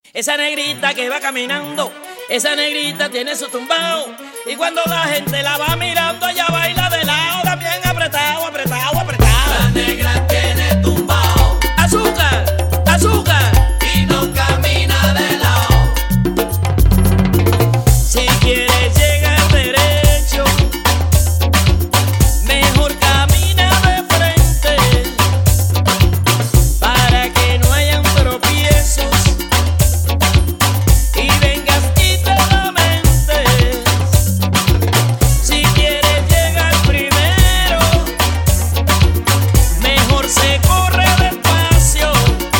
Esa negrita que va caminando, esa negrita tiene su tumbao. Y cuando la gente la va mirando, ella baila de lado, también apretado, apretado, apretado. La negra tiene tumbao Azúcar, azúcar. y no camina de lado. Si quieres llegar derecho, mejor camina de frente, para que no hayan tropiezos y vengas y te lamentes. Si quieres llegar primero, mejor se corre despacio.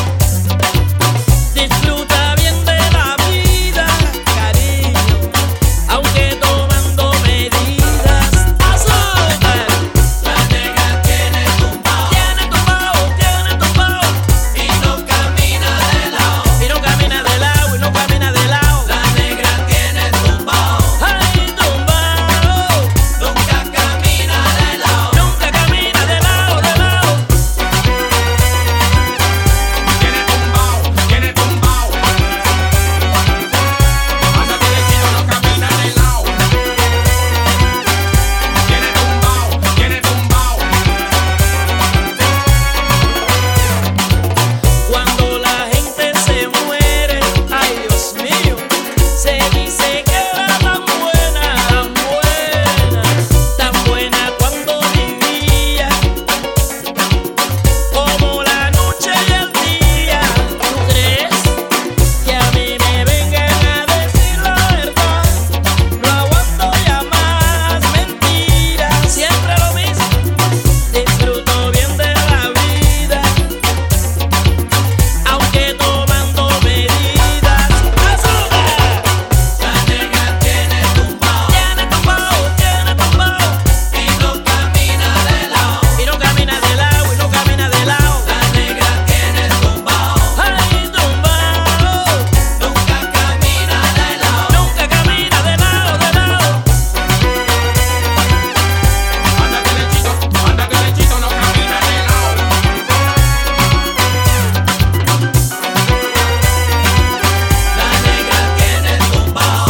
Disfruta bien de la vida, cariño, aunque tomando medidas. Azúcar. La negra tiene tumbao Tiene tumbao, y no camina de lado. y no camina de lado, y no camina de lado. La negra tiene tumbao, Ay, tumbao, nunca camina de lado. nunca camina de lado, de lado. Tiene tumbao, tiene tumbao. Anda derechito, no camina de lado. Tiene tumbao, tiene tumbao. Cuando la gente se muere, ay Dios mío, se dice que era tan buena, tan buena, tan buena cuando vivía, como la noche y el día. ¿Tú crees que a mí me vengan a decir la verdad? No aguanto ya más mentiras, siempre lo mismo, disfruto bien de la vida, aunque tomando medidas. Azúcar. La negra tiene tumbao Tiene tumbao, y no camina de lado. y no camina de lado, y no camina de lado. La negra tiene tumbao, Ay, tumbao, nunca camina de lado. nunca camina de lado, de lado. Anda derechito, no camina de lado. La negra tiene tumbao,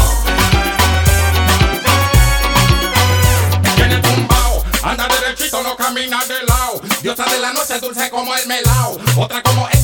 Tiene tumbao, anda derechito, no camina de lado. Diosa de la noche, dulce como el melao. Otra como